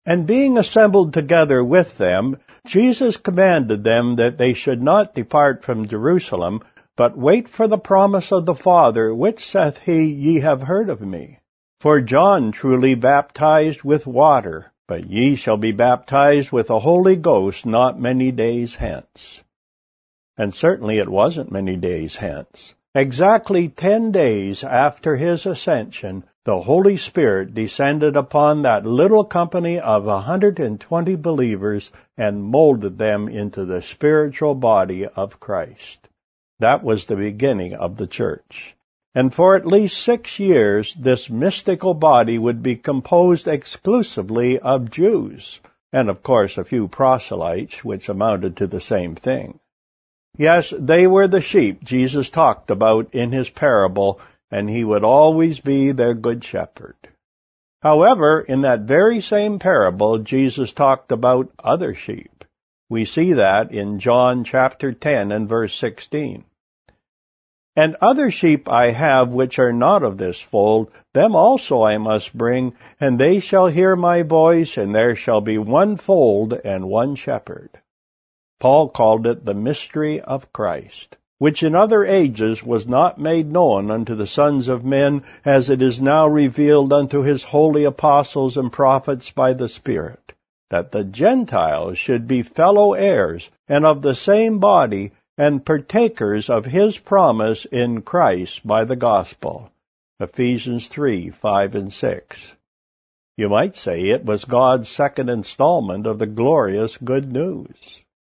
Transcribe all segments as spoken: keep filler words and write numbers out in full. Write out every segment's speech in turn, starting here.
And being assembled together with them, Jesus commanded them that they should not depart from Jerusalem, but wait for the promise of the Father, which saith he, Ye have heard of me. For John truly baptized with water, but ye shall be baptized with the Holy Ghost not many days hence. And certainly it wasn't many days hence. Exactly ten days after his ascension, the Holy Spirit descended upon that little company of a hundred and twenty believers and molded them into the spiritual body of Christ. That was the beginning of the church. And for at least six years, this mystical body would be composed exclusively of Jews, and of course a few proselytes, which amounted to the same thing. Yes, they were the sheep Jesus talked about in his parable, and he would always be their good shepherd. However, in that very same parable, Jesus talked about other sheep. We see that in John chapter ten and verse sixteen. And other sheep I have which are not of this fold, them also I must bring, and they shall hear my voice, and there shall be one fold and one shepherd. Paul called it the mystery of Christ, which in other ages was not made known unto the sons of men, as it is now revealed unto his holy apostles and prophets by the Spirit, that the Gentiles should be fellow heirs, and of the same body, and partakers of his promise in Christ by the gospel. Ephesians three, five and six. You might say it was God's second installment of the glorious good news.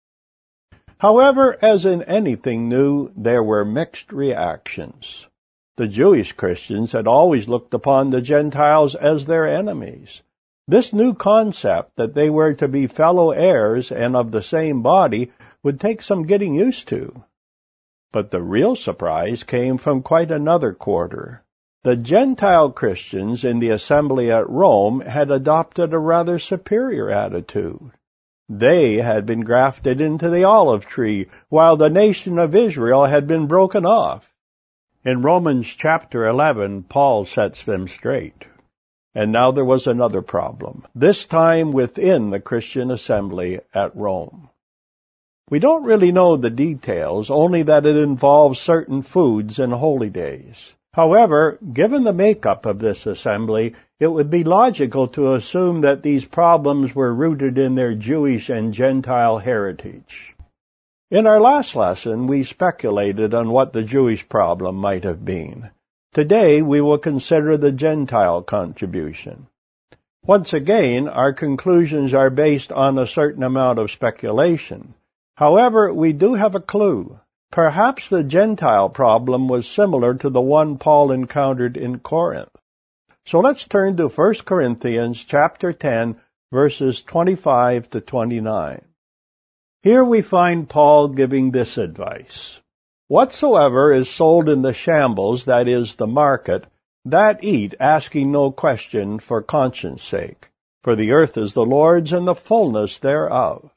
However, as in anything new, there were mixed reactions. The Jewish Christians had always looked upon the Gentiles as their enemies. This new concept that they were to be fellow heirs and of the same body would take some getting used to. But the real surprise came from quite another quarter. The Gentile Christians in the assembly at Rome had adopted a rather superior attitude. They had been grafted into the olive tree, while the nation of Israel had been broken off. In Romans chapter eleven, Paul sets them straight. And now there was another problem, this time within the Christian assembly at Rome. We don't really know the details, only that it involves certain foods and holy days. However, given the makeup of this assembly, it would be logical to assume that these problems were rooted in their Jewish and Gentile heritage. In our last lesson, we speculated on what the Jewish problem might have been. Today, we will consider the Gentile contribution. Once again, our conclusions are based on a certain amount of speculation. However, we do have a clue. Perhaps the Gentile problem was similar to the one Paul encountered in Corinth. So let's turn to First Corinthians chapter ten, verses twenty-five to twenty-nine. Here we find Paul giving this advice. Whatsoever is sold in the shambles, that is, the market, that eat, asking no question for conscience sake. For the earth is the Lord's, and the fullness thereof.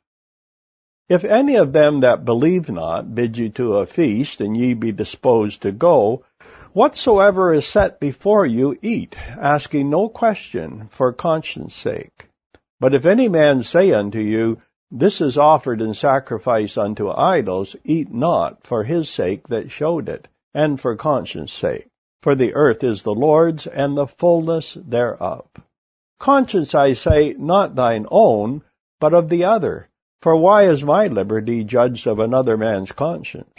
If any of them that believe not bid you to a feast, and ye be disposed to go, whatsoever is set before you, eat, asking no question for conscience sake. But if any man say unto you, This is offered in sacrifice unto idols, eat not for his sake that showed it, and for conscience sake. For the earth is the Lord's, and the fullness thereof. Conscience, I say, not thine own, but of the other. For why is my liberty judged of another man's conscience?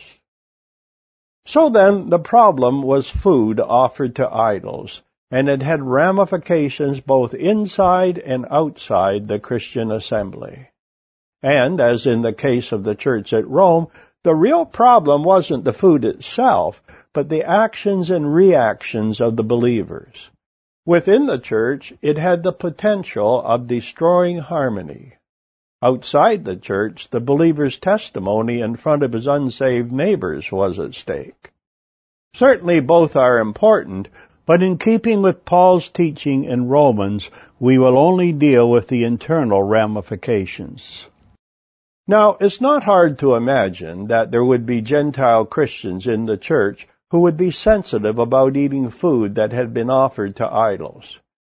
So then, the problem was food offered to idols, and it had ramifications both inside and outside the Christian assembly. And, as in the case of the church at Rome, the real problem wasn't the food itself, but the actions and reactions of the believers. Within the church, it had the potential of destroying harmony. Outside the church, the believer's testimony in front of his unsaved neighbors was at stake. Certainly both are important, but in keeping with Paul's teaching in Romans, we will only deal with the internal ramifications. Now, it's not hard to imagine that there would be Gentile Christians in the church who would be sensitive about eating food that had been offered to idols.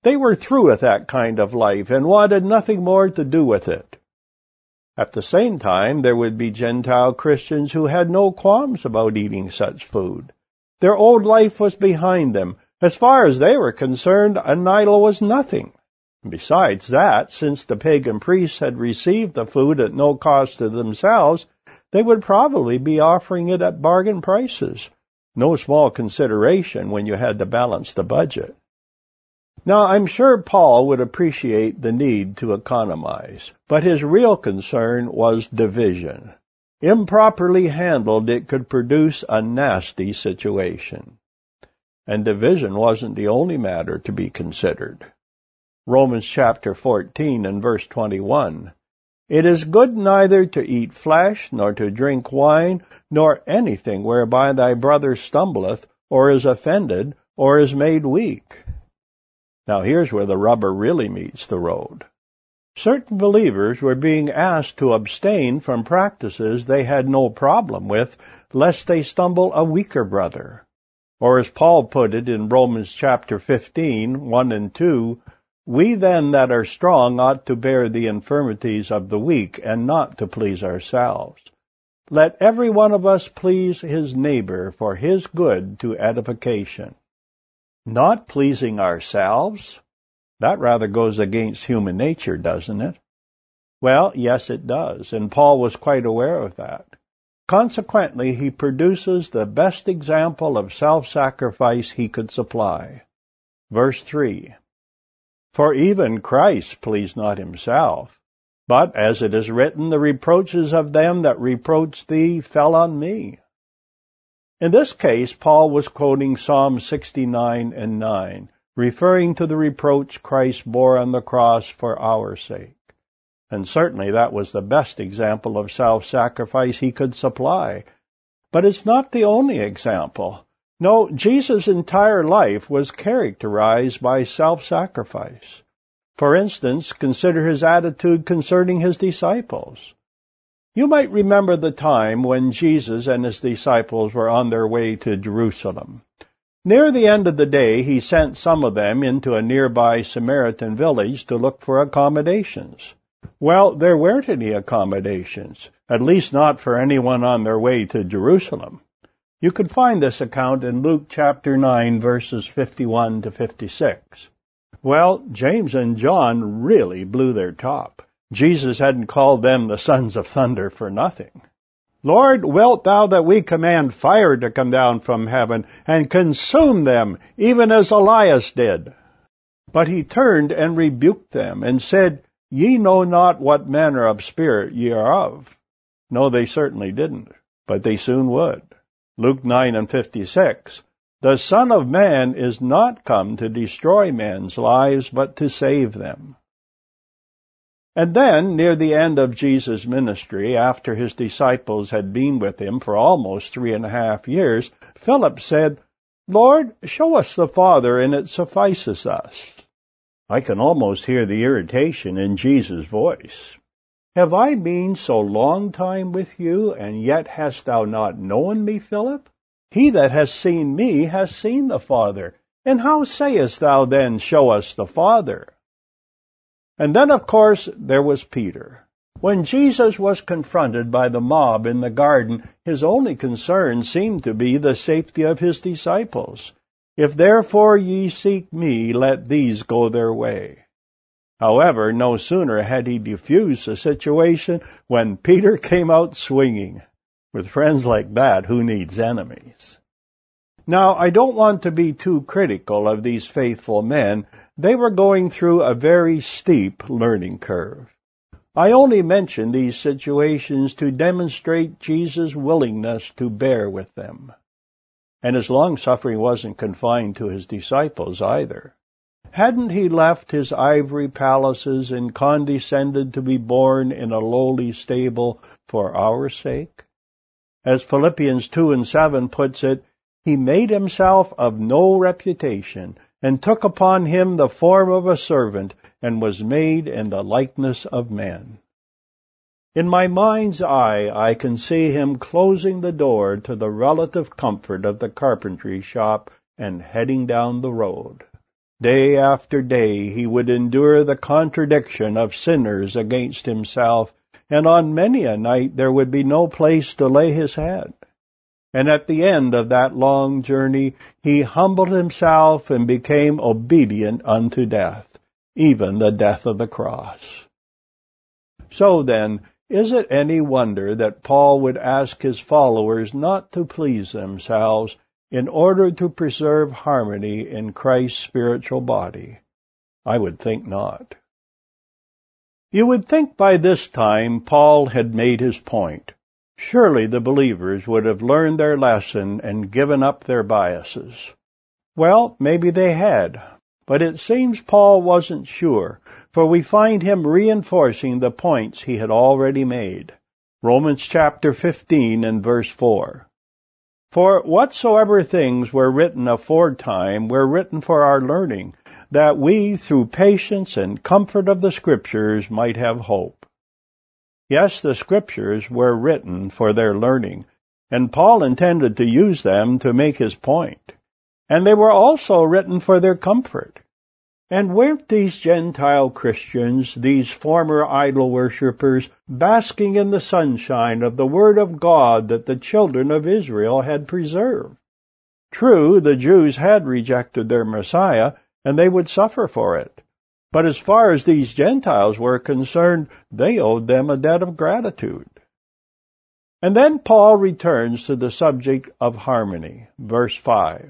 They were through with that kind of life and wanted nothing more to do with it. At the same time, there would be Gentile Christians who had no qualms about eating such food. Their old life was behind them. As far as they were concerned, an idol was nothing. Besides that, since the pagan priests had received the food at no cost to themselves, they would probably be offering it at bargain prices. No small consideration when you had to balance the budget. Now, I'm sure Paul would appreciate the need to economize, but his real concern was division. Improperly handled, it could produce a nasty situation. And division wasn't the only matter to be considered. Romans chapter fourteen and verse twenty-one. It is good neither to eat flesh, nor to drink wine, nor anything whereby thy brother stumbleth, or is offended, or is made weak. Now here's where the rubber really meets the road. Certain believers were being asked to abstain from practices they had no problem with, lest they stumble a weaker brother. Or as Paul put it in Romans chapter fifteen, one and two, we then that are strong ought to bear the infirmities of the weak, and not to please ourselves. Let every one of us please his neighbor for his good to edification. Not pleasing ourselves? That rather goes against human nature, doesn't it? Well, yes, it does, and Paul was quite aware of that. Consequently, he produces the best example of self-sacrifice he could supply. Verse three. For even Christ pleased not himself, but, as it is written, the reproaches of them that reproached thee fell on me. In this case, Paul was quoting Psalm sixty-nine and nine, referring to the reproach Christ bore on the cross for our sake. And certainly that was the best example of self-sacrifice he could supply. But it's not the only example. No, Jesus' entire life was characterized by self-sacrifice. For instance, consider his attitude concerning his disciples. You might remember the time when Jesus and his disciples were on their way to Jerusalem. Near the end of the day, he sent some of them into a nearby Samaritan village to look for accommodations. Well, there weren't any accommodations, at least not for anyone on their way to Jerusalem. You can find this account in Luke chapter nine, verses fifty-one to fifty-six. Well, James and John really blew their top. Jesus hadn't called them the sons of thunder for nothing. Lord, wilt thou that we command fire to come down from heaven and consume them, even as Elias did? But he turned and rebuked them, and said, Ye know not what manner of spirit ye are of. No, they certainly didn't, but they soon would. Luke nine and fifty-six. The Son of Man is not come to destroy men's lives, but to save them. And then, near the end of Jesus' ministry, after his disciples had been with him for almost three and a half years, Philip said, Lord, show us the Father, and it suffices us. I can almost hear the irritation in Jesus' voice. Have I been so long time with you, and yet hast thou not known me, Philip? He that has seen me has seen the Father. And how sayest thou then, show us the Father? And then, of course, there was Peter. When Jesus was confronted by the mob in the garden, his only concern seemed to be the safety of his disciples. If therefore ye seek me, let these go their way. However, no sooner had he diffused the situation when Peter came out swinging. With friends like that, who needs enemies? Now, I don't want to be too critical of these faithful men. They were going through a very steep learning curve. I only mention these situations to demonstrate Jesus' willingness to bear with them. And his long-suffering wasn't confined to his disciples either. Hadn't he left his ivory palaces and condescended to be born in a lowly stable for our sake? As Philippians two and seven puts it, he made himself of no reputation, and took upon him the form of a servant, and was made in the likeness of men. In my mind's eye, I can see him closing the door to the relative comfort of the carpentry shop and heading down the road. Day after day he would endure the contradiction of sinners against himself, and on many a night there would be no place to lay his head. And at the end of that long journey he humbled himself and became obedient unto death, even the death of the cross. So then, is it any wonder that Paul would ask his followers not to please themselves in order to preserve harmony in Christ's spiritual body? I would think not. You would think by this time Paul had made his point. Surely the believers would have learned their lesson and given up their biases. Well, maybe they had, but it seems Paul wasn't sure, for we find him reinforcing the points he had already made. Romans chapter fifteen and verse four. For whatsoever things were written aforetime were written for our learning, that we, through patience and comfort of the Scriptures, might have hope. Yes, the Scriptures were written for their learning, and Paul intended to use them to make his point. And they were also written for their comfort. And weren't these Gentile Christians, these former idol worshippers, basking in the sunshine of the Word of God that the children of Israel had preserved? True, the Jews had rejected their Messiah, and they would suffer for it. But as far as these Gentiles were concerned, they owed them a debt of gratitude. And then Paul returns to the subject of harmony, verse five.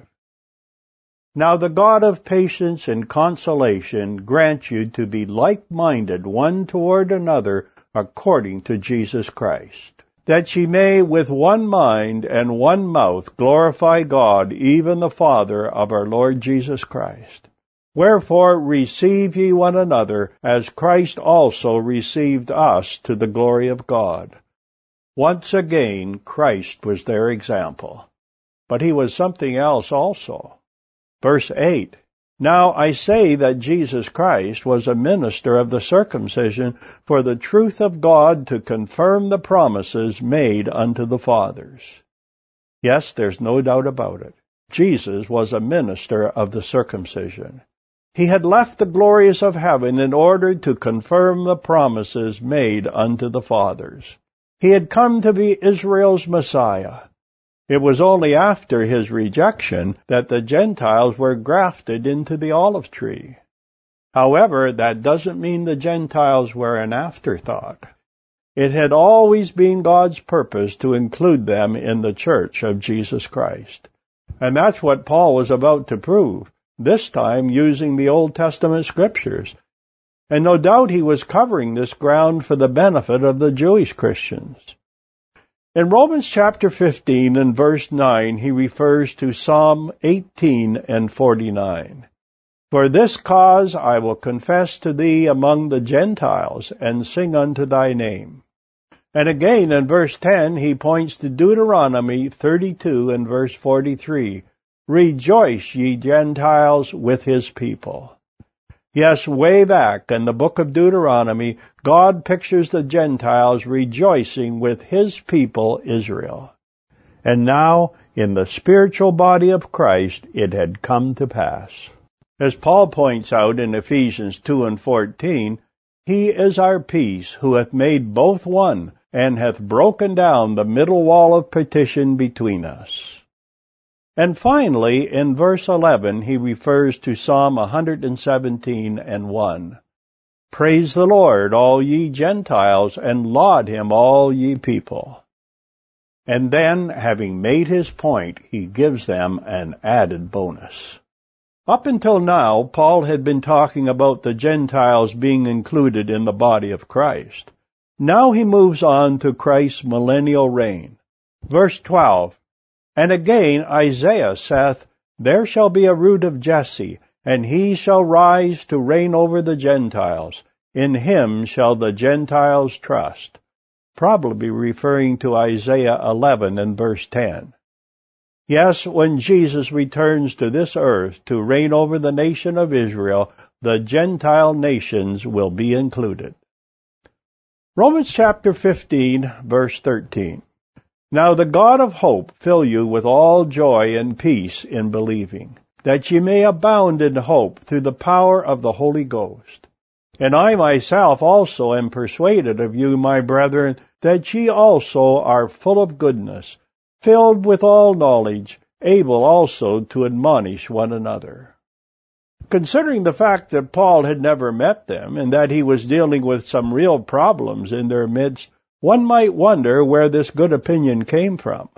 Now the God of patience and consolation grant you to be like-minded one toward another according to Jesus Christ, that ye may with one mind and one mouth glorify God, even the Father of our Lord Jesus Christ. Wherefore receive ye one another, as Christ also received us to the glory of God. Once again, Christ was their example. But he was something else also. Verse eight, Now I say that Jesus Christ was a minister of the circumcision for the truth of God, to confirm the promises made unto the fathers. Yes, there's no doubt about it. Jesus was a minister of the circumcision. He had left the glories of heaven in order to confirm the promises made unto the fathers. He had come to be Israel's Messiah. It was only after his rejection that the Gentiles were grafted into the olive tree. However, that doesn't mean the Gentiles were an afterthought. It had always been God's purpose to include them in the church of Jesus Christ. And that's what Paul was about to prove, this time using the Old Testament Scriptures. And no doubt he was covering this ground for the benefit of the Jewish Christians. In Romans chapter fifteen and verse nine, he refers to Psalm eighteen and forty-nine. For this cause I will confess to thee among the Gentiles, and sing unto thy name. And again in verse ten, he points to Deuteronomy thirty-two and verse forty-three. Rejoice, ye Gentiles, with his people. Yes, way back in the book of Deuteronomy, God pictures the Gentiles rejoicing with his people, Israel. And now, in the spiritual body of Christ, it had come to pass. As Paul points out in Ephesians two and fourteen, he is our peace, who hath made both one, and hath broken down the middle wall of partition between us. And finally, in verse eleven, he refers to Psalm one seventeen and one. Praise the Lord, all ye Gentiles, and laud him, all ye people. And then, having made his point, he gives them an added bonus. Up until now, Paul had been talking about the Gentiles being included in the body of Christ. Now he moves on to Christ's millennial reign. Verse twelve, And again Isaiah saith, There shall be a root of Jesse, and he shall rise to reign over the Gentiles. In him shall the Gentiles trust. Probably referring to Isaiah eleven and verse ten. Yes, when Jesus returns to this earth to reign over the nation of Israel, the Gentile nations will be included. Romans chapter fifteen, verse thirteen. Now the God of hope fill you with all joy and peace in believing, that ye may abound in hope through the power of the Holy Ghost. And I myself also am persuaded of you, my brethren, that ye also are full of goodness, filled with all knowledge, able also to admonish one another. Considering the fact that Paul had never met them, and that he was dealing with some real problems in their midst, one might wonder where this good opinion came from.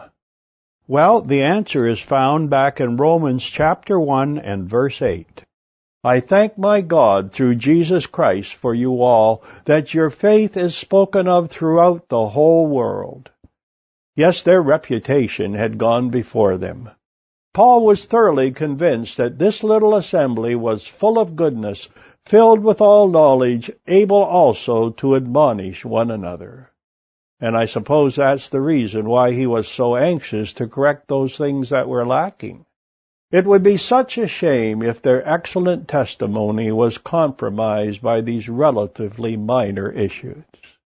Well, the answer is found back in Romans chapter one and verse eight. I thank my God through Jesus Christ for you all, that your faith is spoken of throughout the whole world. Yes, their reputation had gone before them. Paul was thoroughly convinced that this little assembly was full of goodness, filled with all knowledge, able also to admonish one another. And I suppose that's the reason why he was so anxious to correct those things that were lacking. It would be such a shame if their excellent testimony was compromised by these relatively minor issues.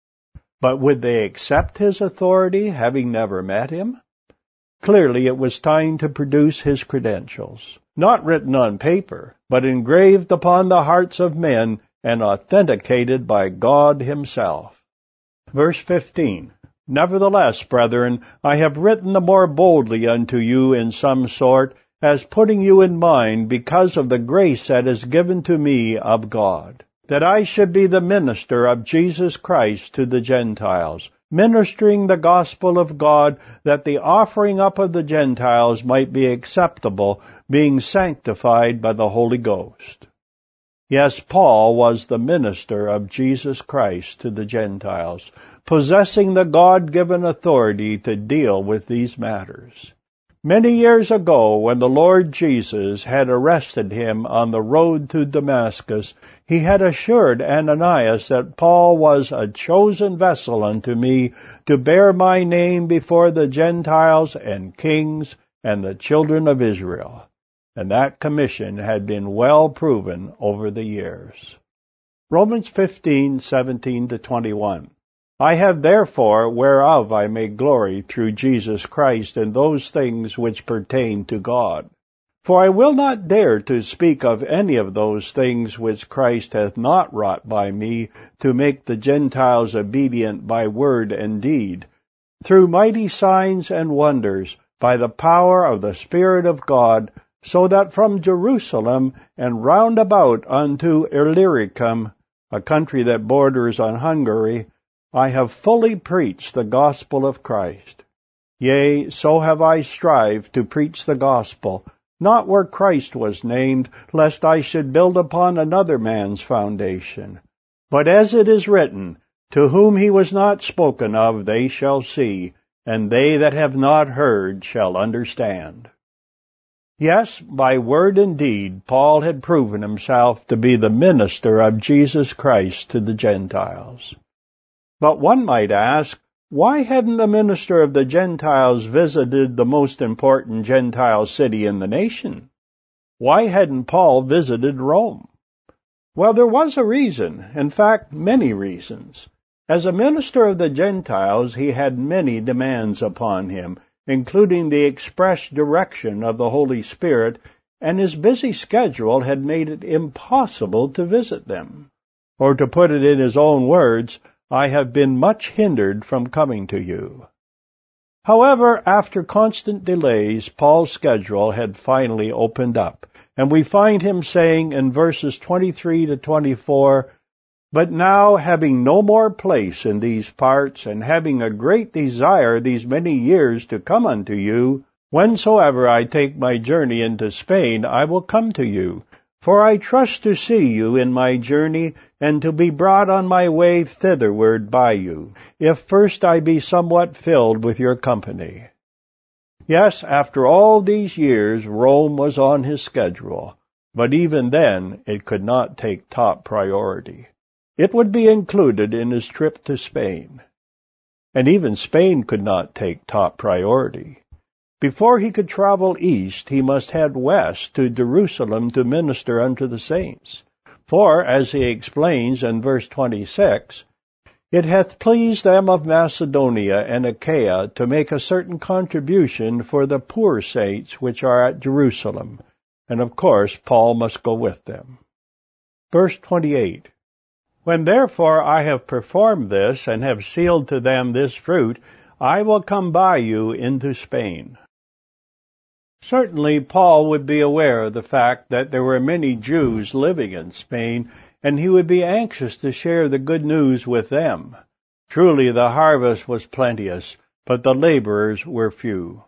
But would they accept his authority, having never met him? Clearly it was time to produce his credentials, not written on paper, but engraved upon the hearts of men and authenticated by God himself. Verse fifteen. Nevertheless, brethren, I have written the more boldly unto you in some sort, as putting you in mind because of the grace that is given to me of God, that I should be the minister of Jesus Christ to the Gentiles, ministering the gospel of God, that the offering up of the Gentiles might be acceptable, being sanctified by the Holy Ghost. Yes, Paul was the minister of Jesus Christ to the Gentiles, possessing the God-given authority to deal with these matters. Many years ago, when the Lord Jesus had arrested him on the road to Damascus, he had assured Ananias that Paul was a chosen vessel unto me to bear my name before the Gentiles and kings and the children of Israel. And that commission had been well proven over the years. Romans fifteen, seventeen to twenty-one. I have therefore whereof I may glory through Jesus Christ in those things which pertain to God. For I will not dare to speak of any of those things which Christ hath not wrought by me, to make the Gentiles obedient by word and deed, through mighty signs and wonders, by the power of the Spirit of God, so that from Jerusalem and round about unto Illyricum, a country that borders on Hungary, I have fully preached the gospel of Christ. Yea, so have I strived to preach the gospel, not where Christ was named, lest I should build upon another man's foundation. But as it is written, to whom he was not spoken of they shall see, and they that have not heard shall understand. Yes, by word and deed, Paul had proven himself to be the minister of Jesus Christ to the Gentiles. But one might ask, why hadn't the minister of the Gentiles visited the most important Gentile city in the nation? Why hadn't Paul visited Rome? Well, there was a reason, in fact, many reasons. As a minister of the Gentiles, he had many demands upon him, including the express direction of the Holy Spirit, and his busy schedule had made it impossible to visit them. Or to put it in his own words, I have been much hindered from coming to you. However, after constant delays, Paul's schedule had finally opened up, and we find him saying in verses twenty-three to twenty-four, But now, having no more place in these parts, and having a great desire these many years to come unto you, whensoever I take my journey into Spain, I will come to you. For I trust to see you in my journey, and to be brought on my way thitherward by you, if first I be somewhat filled with your company. Yes, after all these years, Rome was on his schedule, but even then it could not take top priority. It would be included in his trip to Spain. And even Spain could not take top priority. Before he could travel east, he must head west to Jerusalem to minister unto the saints. For, as he explains in verse twenty-six, It hath pleased them of Macedonia and Achaia to make a certain contribution for the poor saints which are at Jerusalem, And of course, Paul must go with them. Verse twenty-eight. When therefore I have performed this, and have sealed to them this fruit, I will come by you into Spain. Certainly, Paul would be aware of the fact that there were many Jews living in Spain, and he would be anxious to share the good news with them. Truly, the harvest was plenteous, but the laborers were few.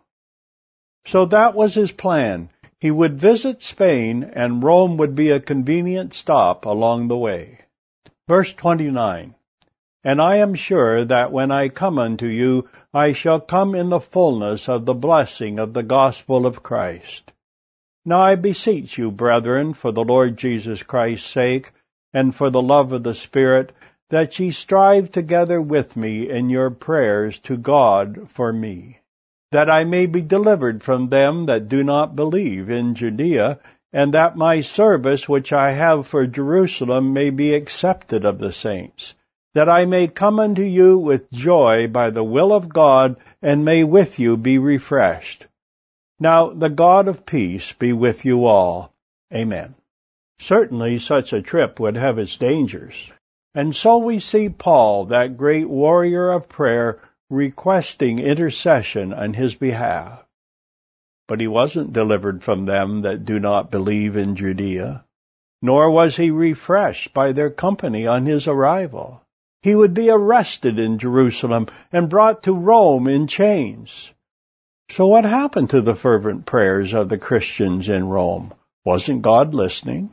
So that was his plan. He would visit Spain, and Rome would be a convenient stop along the way. Verse twenty-nine. And I am sure that when I come unto you, I shall come in the fullness of the blessing of the gospel of Christ. Now I beseech you, brethren, for the Lord Jesus Christ's sake, and for the love of the Spirit, that ye strive together with me in your prayers to God for me, that I may be delivered from them that do not believe in Judea, and that my service which I have for Jerusalem may be accepted of the saints, that I may come unto you with joy by the will of God, and may with you be refreshed. Now the God of peace be with you all. Amen. Certainly such a trip would have its dangers. And so we see Paul, that great warrior of prayer, requesting intercession on his behalf. But he wasn't delivered from them that do not believe in Judea, nor was he refreshed by their company on his arrival. He would be arrested in Jerusalem and brought to Rome in chains. So what happened to the fervent prayers of the Christians in Rome? Wasn't God listening?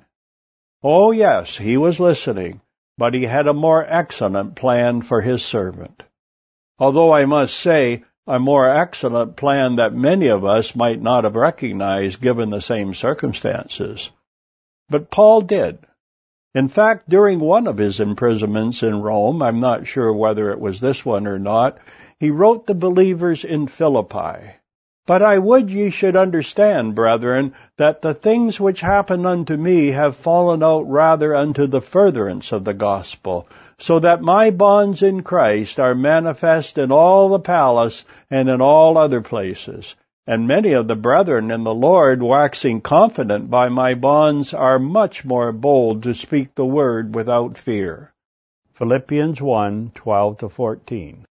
Oh yes, he was listening, but he had a more excellent plan for his servant. Although I must say, a more excellent plan that many of us might not have recognized given the same circumstances. But Paul did. In fact, during one of his imprisonments in Rome, I'm not sure whether it was this one or not, he wrote the believers in Philippi, But I would ye should understand, brethren, that the things which happen unto me have fallen out rather unto the furtherance of the gospel, so that my bonds in Christ are manifest in all the palace and in all other places. And many of the brethren in the Lord, waxing confident by my bonds, are much more bold to speak the word without fear. Philippians one, twelve to fourteen.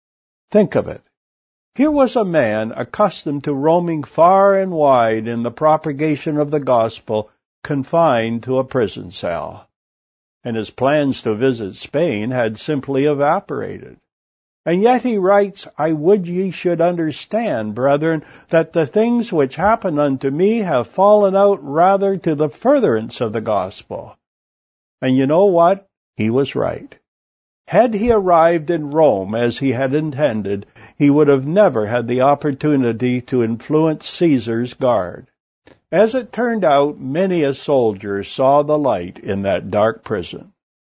Think of it. Here was a man accustomed to roaming far and wide in the propagation of the gospel, confined to a prison cell. And his plans to visit Spain had simply evaporated. And yet he writes, I would ye should understand, brethren, that the things which happen unto me have fallen out rather to the furtherance of the gospel. And you know what? He was right. Had he arrived in Rome as he had intended, he would have never had the opportunity to influence Caesar's guard. As it turned out, many a soldier saw the light in that dark prison.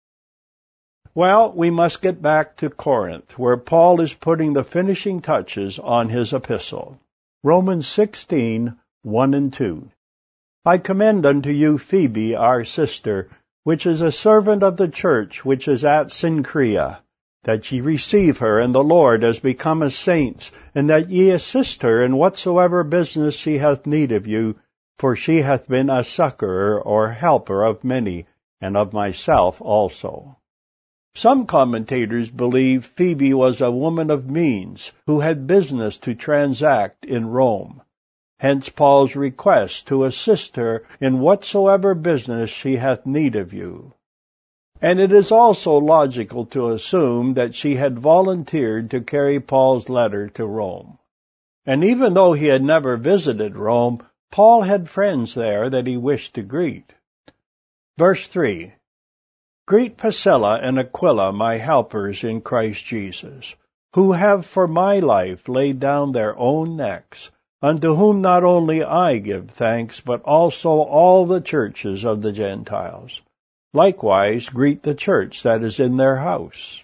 Well, we must get back to Corinth, where Paul is putting the finishing touches on his epistle. Romans sixteen, one and two. I commend unto you Phoebe, our sister, which is a servant of the church which is at Cenchrea, that ye receive her in the Lord as becometh saints, and that ye assist her in whatsoever business she hath need of you, for she hath been a succorer or helper of many, and of myself also. Some commentators believe Phoebe was a woman of means, who had business to transact in Rome. Hence Paul's request to assist her in whatsoever business she hath need of you. And it is also logical to assume that she had volunteered to carry Paul's letter to Rome. And even though he had never visited Rome, Paul had friends there that he wished to greet. Verse three. Greet Priscilla and Aquila, my helpers in Christ Jesus, who have for my life laid down their own necks, unto whom not only I give thanks, but also all the churches of the Gentiles. Likewise greet the church that is in their house.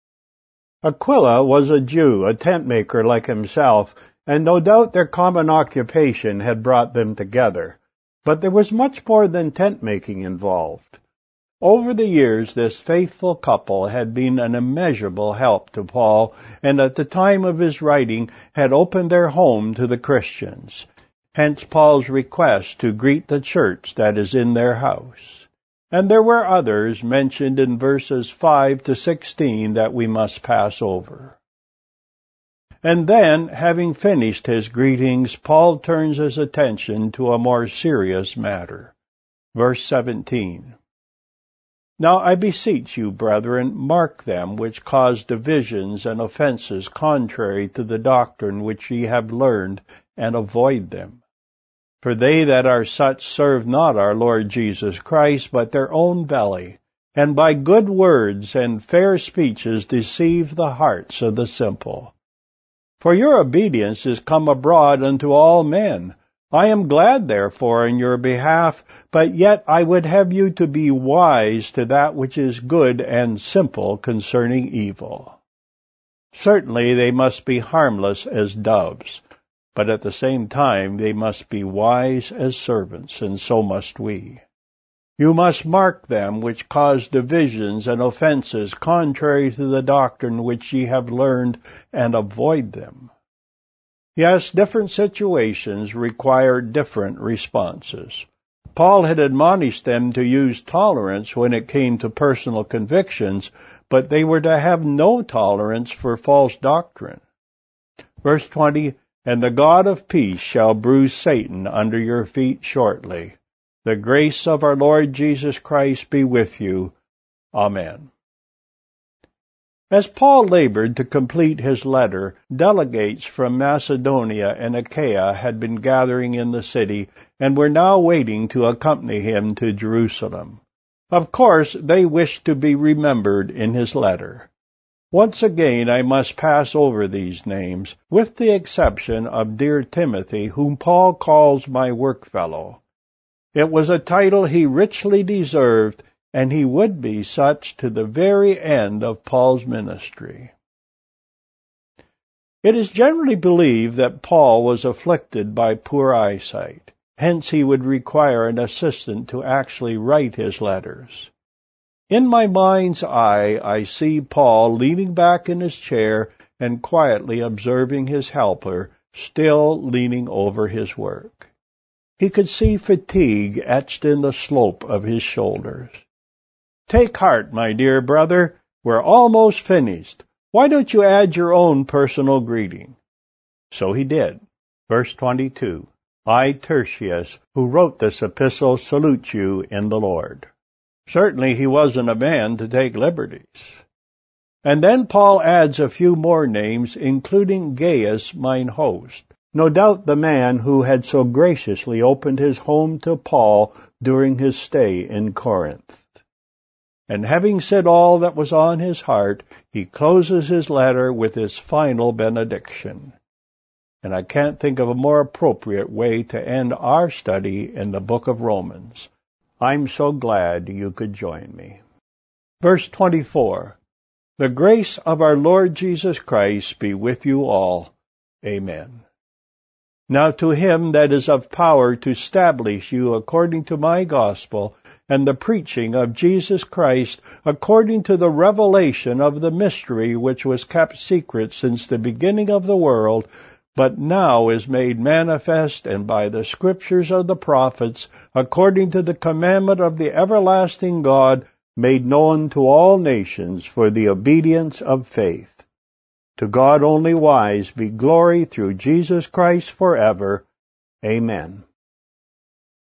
Aquila was a Jew, a tent maker like himself, and no doubt their common occupation had brought them together. But there was much more than tent making involved. Over the years, this faithful couple had been an immeasurable help to Paul, and at the time of his writing had opened their home to the Christians. Hence Paul's request to greet the church that is in their house. And there were others mentioned in verses five to sixteen that we must pass over. And then, having finished his greetings, Paul turns his attention to a more serious matter. Verse seventeen. Now I beseech you, brethren, mark them which cause divisions and offenses contrary to the doctrine which ye have learned, and avoid them. For they that are such serve not our Lord Jesus Christ, but their own belly, and by good words and fair speeches deceive the hearts of the simple. For your obedience is come abroad unto all men. I am glad therefore in your behalf, but yet I would have you to be wise to that which is good and simple concerning evil. Certainly they must be harmless as doves, but at the same time they must be wise as servants, and so must we. You must mark them which cause divisions and offenses contrary to the doctrine which ye have learned, and avoid them. Yes, different situations require different responses. Paul had admonished them to use tolerance when it came to personal convictions, but they were to have no tolerance for false doctrine. Verse twenty, And the God of peace shall bruise Satan under your feet shortly. The grace of our Lord Jesus Christ be with you. Amen. As Paul labored to complete his letter, delegates from Macedonia and Achaia had been gathering in the city and were now waiting to accompany him to Jerusalem. Of course, they wished to be remembered in his letter. Once again I must pass over these names, with the exception of dear Timothy, whom Paul calls my workfellow. It was a title he richly deserved, and he would be such to the very end of Paul's ministry. It is generally believed that Paul was afflicted by poor eyesight. Hence he would require an assistant to actually write his letters. In my mind's eye, I see Paul leaning back in his chair and quietly observing his helper, still leaning over his work. He could see fatigue etched in the slope of his shoulders. Take heart, my dear brother. We're almost finished. Why don't you add your own personal greeting? So he did. Verse twenty-two. I, Tertius, who wrote this epistle, salute you in the Lord. Certainly he wasn't a man to take liberties. And then Paul adds a few more names, including Gaius, mine host, no doubt the man who had so graciously opened his home to Paul during his stay in Corinth. And having said all that was on his heart, he closes his letter with his final benediction. And I can't think of a more appropriate way to end our study in the book of Romans. I'm so glad you could join me. Verse twenty-four. The grace of our Lord Jesus Christ be with you all. Amen. Now to him that is of power to establish you according to my gospel, and the preaching of Jesus Christ, according to the revelation of the mystery which was kept secret since the beginning of the world, but now is made manifest, and by the scriptures of the prophets, according to the commandment of the everlasting God, made known to all nations for the obedience of faith. To God only wise be glory through Jesus Christ forever. Amen.